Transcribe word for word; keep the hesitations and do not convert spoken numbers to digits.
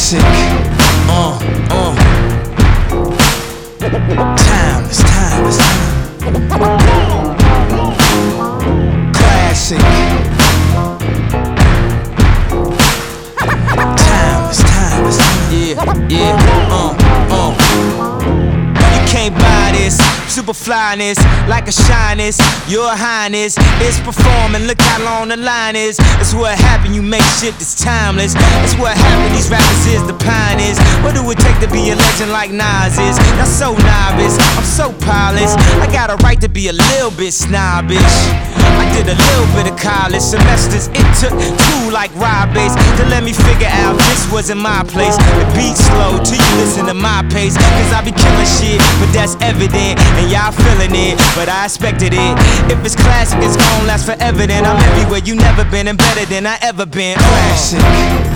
Classic. Uh, uh. Timeless, timeless, classic. Timeless, timeless. Yeah, yeah. Uh, uh. You can't buy this. Super flyness, like a shyness. Your highness is performing. Look how long the line is. It's what happened. You make shit that's timeless. It's what happened. These rappers is the pioneers. What do it take to be a legend like Nas is? Not so novice. I'm so polished. I got a right to be a little bit snobbish. I did a little bit of college semesters. It took two like Rob Bass to let me figure out this wasn't my place. The beat's slow till you listen to my pace. Cause I be killing shit, but that's evident. And y'all feeling it, but I expected it. If it's classic, it's gon' last forever. Then I'm everywhere you never been and better than I ever been. Classic.